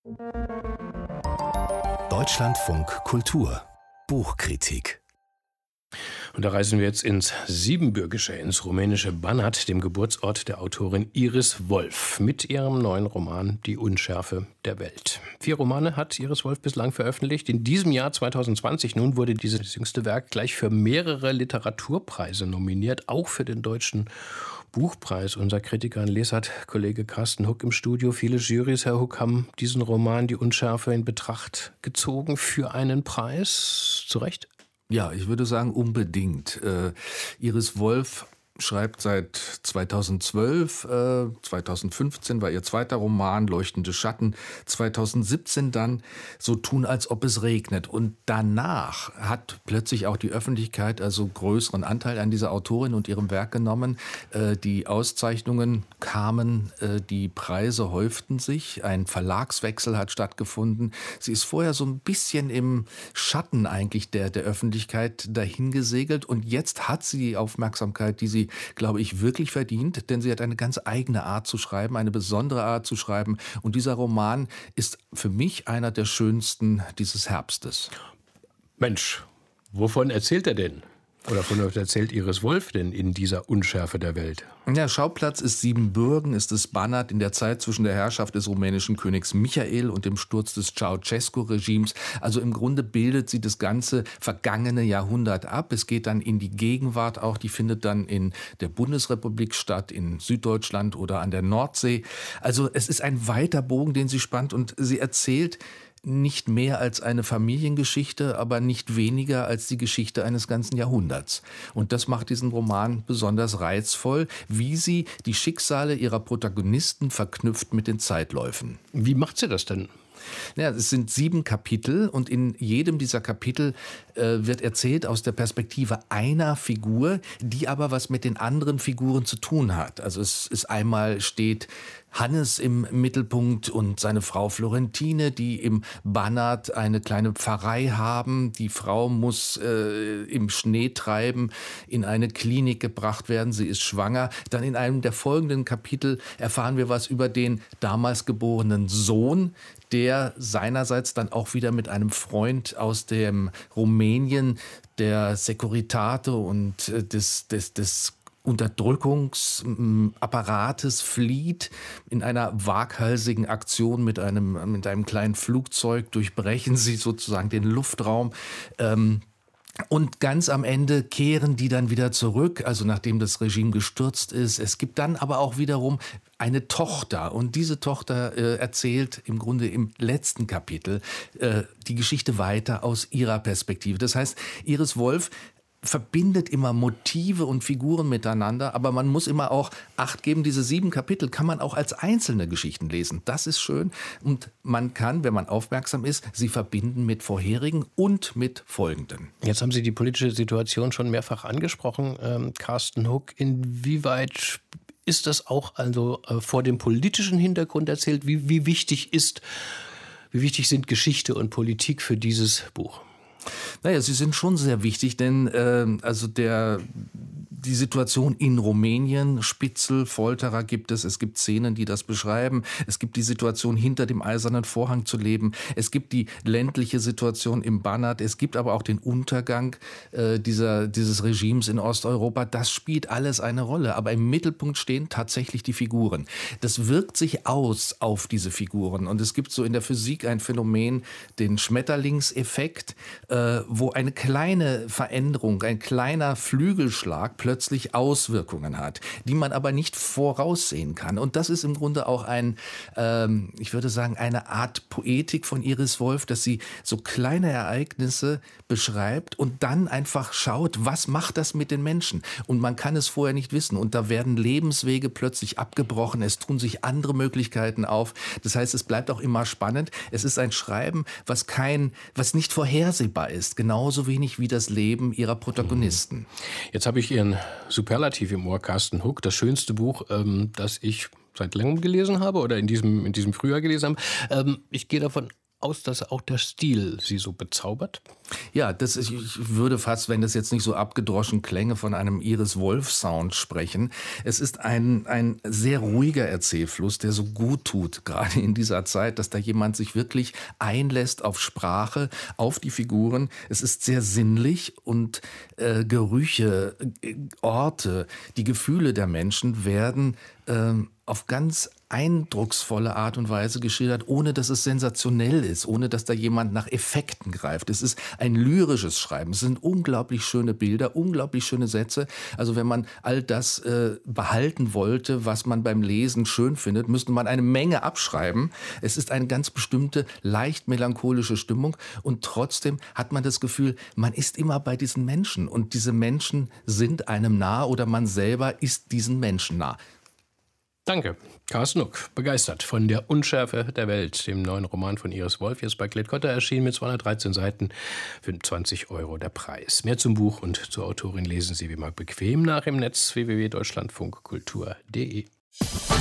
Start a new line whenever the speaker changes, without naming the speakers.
Deutschlandfunk Kultur Buchkritik.
Und da reisen wir jetzt ins Siebenbürgische, ins rumänische Banat, dem Geburtsort der Autorin Iris Wolf, mit ihrem neuen Roman Die Unschärfe der Welt. 4 Romane hat Iris Wolf bislang veröffentlicht. In diesem Jahr 2020 nun wurde dieses jüngste Werk gleich für mehrere Literaturpreise nominiert, auch für den Deutschen Buchpreis. Unser Kritiker und Leser hat Kollege Carsten Huck im Studio. Viele Jurys, Herr Huck, haben diesen Roman Die Unschärfe in Betracht gezogen für einen Preis. Zu Recht?
Ja, ich würde sagen unbedingt. Iris Wolf schreibt seit 2012, 2015 war ihr zweiter Roman, Leuchtende Schatten, 2017 dann So tun, als ob es regnet. Und danach hat plötzlich auch die Öffentlichkeit also größeren Anteil an dieser Autorin und ihrem Werk genommen. Die Auszeichnungen kamen, die Preise häuften sich, ein Verlagswechsel hat stattgefunden. Sie ist vorher so ein bisschen im Schatten eigentlich der Öffentlichkeit dahingesegelt und jetzt hat sie die Aufmerksamkeit, die sie, glaube ich, wirklich verdient, denn sie hat eine ganz eigene Art zu schreiben, eine besondere Art zu schreiben. Und dieser Roman ist für mich einer der schönsten dieses Herbstes.
Mensch, wovon erzählt er denn? Oder von was erzählt Iris Wolf denn in dieser Unschärfe der Welt?
Ja, Schauplatz ist Siebenbürgen, ist das Banat in der Zeit zwischen der Herrschaft des rumänischen Königs Michael und dem Sturz des Ceausescu-Regimes. Also im Grunde bildet sie das ganze vergangene Jahrhundert ab. Es geht dann in die Gegenwart auch, die findet dann in der Bundesrepublik statt, in Süddeutschland oder an der Nordsee. Also es ist ein weiter Bogen, den sie spannt und sie erzählt nicht mehr als eine Familiengeschichte, aber nicht weniger als die Geschichte eines ganzen Jahrhunderts. Und das macht diesen Roman besonders reizvoll, wie sie die Schicksale ihrer Protagonisten verknüpft mit den Zeitläufen.
Wie macht sie das denn?
Ja, es sind 7 Kapitel und in jedem dieser Kapitel wird erzählt aus der Perspektive einer Figur, die aber was mit den anderen Figuren zu tun hat. Also es ist einmal steht Hannes im Mittelpunkt und seine Frau Florentine, die im Banat eine kleine Pfarrei haben. Die Frau muss im Schneetreiben in eine Klinik gebracht werden. Sie ist schwanger. Dann in einem der folgenden Kapitel erfahren wir was über den damals geborenen Sohn, der seinerseits dann auch wieder mit einem Freund aus dem Rumänien der Securitate und des Unterdrückungsapparates flieht. In einer waghalsigen Aktion mit einem kleinen Flugzeug durchbrechen sie sozusagen den Luftraum. Und ganz am Ende kehren die dann wieder zurück, also nachdem das Regime gestürzt ist. Es gibt dann aber auch wiederum eine Tochter und diese Tochter erzählt im Grunde im letzten Kapitel die Geschichte weiter aus ihrer Perspektive. Das heißt, Iris Wolf verbindet immer Motive und Figuren miteinander, aber man muss immer auch Acht geben, diese 7 Kapitel kann man auch als einzelne Geschichten lesen. Das ist schön und man kann, wenn man aufmerksam ist, sie verbinden mit vorherigen und mit folgenden.
Jetzt haben Sie die politische Situation schon mehrfach angesprochen, Carsten Huck. Inwieweit ist das auch also vor dem politischen Hintergrund erzählt? Wie wichtig sind Geschichte und Politik für dieses Buch?
Naja, sie sind schon sehr wichtig, denn die Situation in Rumänien, Spitzel, Folterer gibt es. Es gibt Szenen, die das beschreiben. Es gibt die Situation, hinter dem eisernen Vorhang zu leben. Es gibt die ländliche Situation im Banat. Es gibt aber auch den Untergang dieses Regimes in Osteuropa. Das spielt alles eine Rolle. Aber im Mittelpunkt stehen tatsächlich die Figuren. Das wirkt sich aus auf diese Figuren. Und es gibt so in der Physik ein Phänomen, den Schmetterlingseffekt, wo eine kleine Veränderung, ein kleiner Flügelschlag plötzlich Auswirkungen hat, die man aber nicht voraussehen kann. Und das ist im Grunde auch ich würde sagen, eine Art Poetik von Iris Wolf, dass sie so kleine Ereignisse beschreibt und dann einfach schaut, was macht das mit den Menschen? Und man kann es vorher nicht wissen. Und da werden Lebenswege plötzlich abgebrochen, es tun sich andere Möglichkeiten auf. Das heißt, es bleibt auch immer spannend. Es ist ein Schreiben, was nicht vorhersehbar ist, genauso wenig wie das Leben ihrer Protagonisten.
Jetzt habe ich Ihren Superlativ im Ohr, Carsten Huck, das schönste Buch, das ich seit langem gelesen habe oder in diesem Frühjahr gelesen habe. Ich gehe davon aus, dass auch der Stil Sie so bezaubert?
Ja, ich würde fast, wenn das jetzt nicht so abgedroschen klänge, von einem Iris-Wolf-Sound sprechen. Es ist ein sehr ruhiger Erzählfluss, der so gut tut, gerade in dieser Zeit, dass da jemand sich wirklich einlässt auf Sprache, auf die Figuren. Es ist sehr sinnlich und Gerüche, Orte, die Gefühle der Menschen werden auf ganz eindrucksvolle Art und Weise geschildert, ohne dass es sensationell ist, ohne dass da jemand nach Effekten greift. Es ist ein lyrisches Schreiben. Es sind unglaublich schöne Bilder, unglaublich schöne Sätze. Also wenn man all das behalten wollte, was man beim Lesen schön findet, müsste man eine Menge abschreiben. Es ist eine ganz bestimmte, leicht melancholische Stimmung und trotzdem hat man das Gefühl, man ist immer bei diesen Menschen und diese Menschen sind einem nah oder man selber ist diesen Menschen nah.
Danke. Carsten Nuck, begeistert von der Unschärfe der Welt, dem neuen Roman von Iris Wolf, jetzt bei Klett-Cotta erschienen mit 213 Seiten für 20 € der Preis. Mehr zum Buch und zur Autorin lesen Sie wie immer bequem nach im Netz www.deutschlandfunkkultur.de.